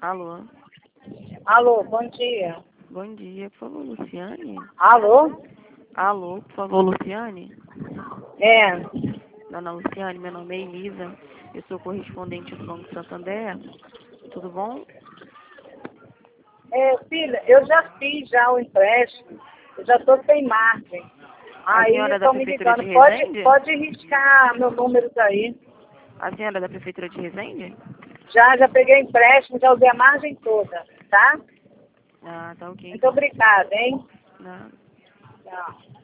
Alô? Alô, bom dia. Bom dia, por favor, Luciane? Alô? Alô, por favor, Luciane? É. Dona Luciane, meu nome é Elisa, eu sou correspondente do Banco Santander, tudo bom? Filha, eu já fiz o empréstimo, eu já estou sem margem. A Aí senhora é da estão me Prefeitura de ligando, Resende? pode riscar meu número daí. A senhora é da Prefeitura de Resende? Já peguei empréstimo, já usei a margem toda, tá? Ah, tá ok, Muito então. obrigada, hein? Não. Tchau.